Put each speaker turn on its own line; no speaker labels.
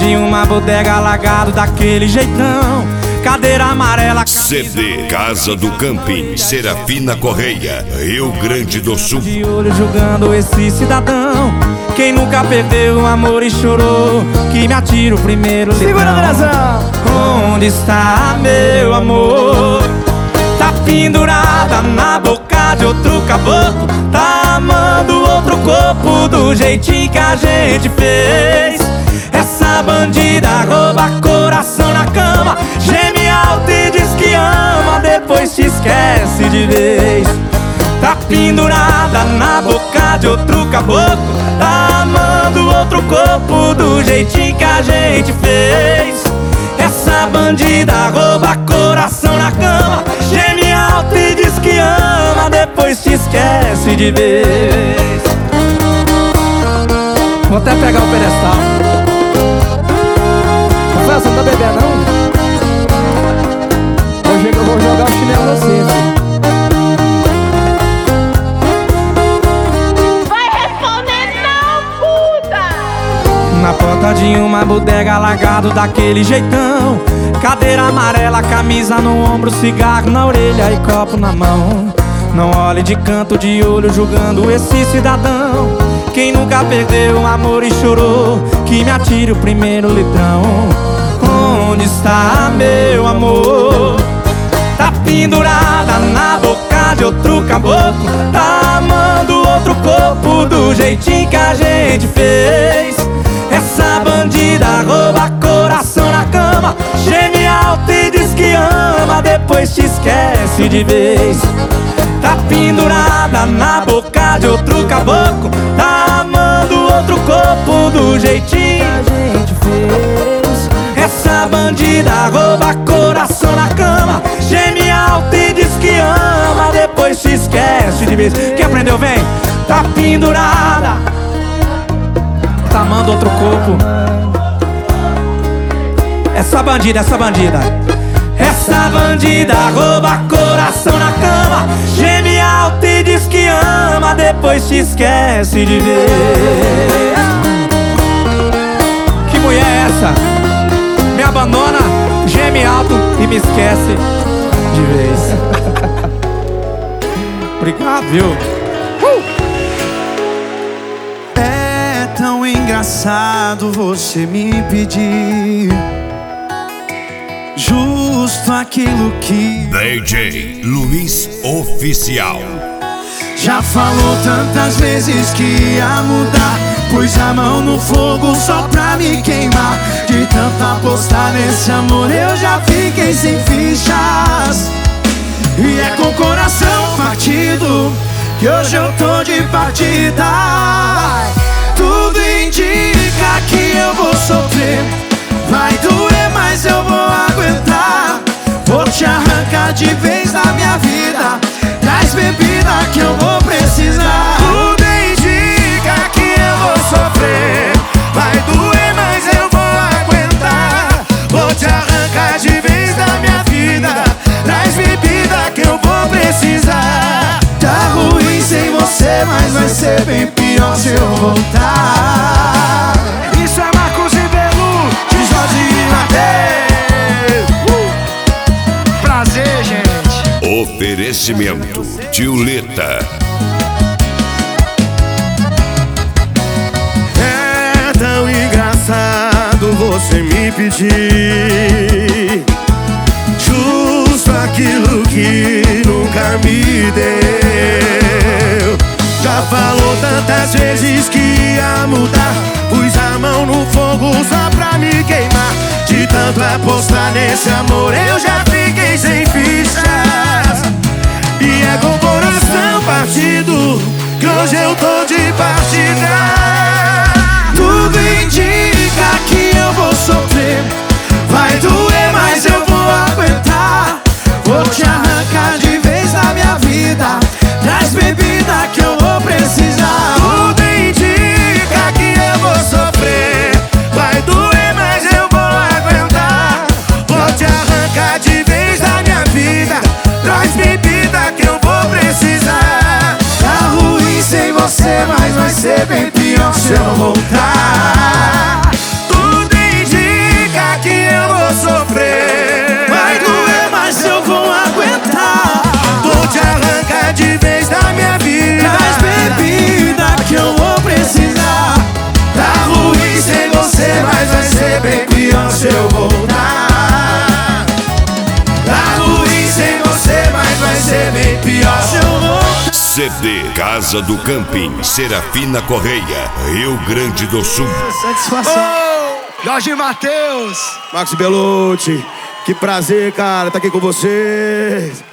de uma bodega, alagado daquele jeitão. Cadeira amarela,
CD Casa do Camping, Serafina Correia, Rio Grande do Sul.
de olho julgando esse cidadão. Quem nunca perdeu o amor e chorou, que me atira o primeiro litrão.
Segura a direção.
Onde está meu amor? Tá pendurada na boca de outro caboclo. Tá amando outro corpo do jeitinho que a gente fez. Essa bandida rouba coração na cama, geme alto e diz que ama, depois te esquece de vez. Tá pendurada na boca de outro caboclo. Tá amando outro corpo do jeitinho que a gente fez. Essa bandida rouba coração na cama, geme alto e diz que ama, depois te esquece de vez. Vou até pegar o pedestal.
Rafael, você não tá bebendo, não? Hoje eu vou jogar o chinelo no você.
Vai responder não, puta!
Na porta de uma bodega, alagado daquele jeitão. Cadeira amarela, camisa no ombro, cigarro na orelha e copo na mão. Não olhe de canto de olho julgando esse cidadão. Quem nunca perdeu o amor e chorou, que me atire o primeiro litrão. Onde está meu amor? Tá pendurada na boca de outro caboclo. Tá amando outro corpo do jeitinho que a gente fez. Essa bandida rouba coração na cama, geme alto e diz que ama, depois te esquece de vez. Tá pendurada na boca de outro caboclo. Tá amando outro corpo do jeitinho que a gente fez. Essa bandida rouba coração na cama, geme alto e diz que ama, depois te esquece de vez. Quem aprendeu vem. Tá pendurada, tá amando outro corpo. Essa bandida, essa bandida. Essa bandida rouba coração na cama, geme alto e diz que ama, depois te esquece de ver. Que mulher é essa? Me abandona, geme alto e me esquece de vez. Obrigado, viu?
É tão engraçado você me pedir justo aquilo que
DJ Luiz Oficial.
já falou tantas vezes que ia mudar. Pus a mão no fogo só pra me queimar. De tanto apostar nesse amor eu já fiquei sem fichas. E é com o coração partido que hoje eu tô de partida. Tudo indica que eu vou sofrer. Vai doer, mas eu vou aguentar. Vou te arrancar de vez da minha vida. Traz bebida que eu vou precisar. Tudo indica que eu vou sofrer. Vai doer, mas eu vou aguentar. Vou te arrancar de vez da minha vida. Traz bebida que eu vou precisar. Tá ruim sem você, mas vai ser bem pior se eu voltar. Isso é Marcos e Belu, de Jorge e Mateus. Prazer, gente.
Oferecimento Tiuleta.
É tão engraçado você me pedir justo aquilo que nunca me deu. Já falou tantas vezes que ia mudar. Pus a mão no fogo só pra me queimar. De tanto apostar nesse amor eu já fiquei sem fichas. E é com o coração partido que hoje eu tô de partida. Tudo indica que eu vou sofrer. Vai doer, mas eu vou aguentar. Vou te arrancar de vez da minha vida. Traz bebida que eu vou precisar. Tudo indica que eu vou sofrer. Vai doer, mas eu vou aguentar. Vou te arrancar de vez da minha vida. Traz bebida que eu vou precisar. Tá ruim sem você, mas vai ser bem pior se eu voltar. Tudo indica
CD Casa do Camping, Serafina Correia, Rio Grande do Sul.
Satisfação. Jorge Mateus,
Max Belucci, que prazer, cara, tá aqui com vocês.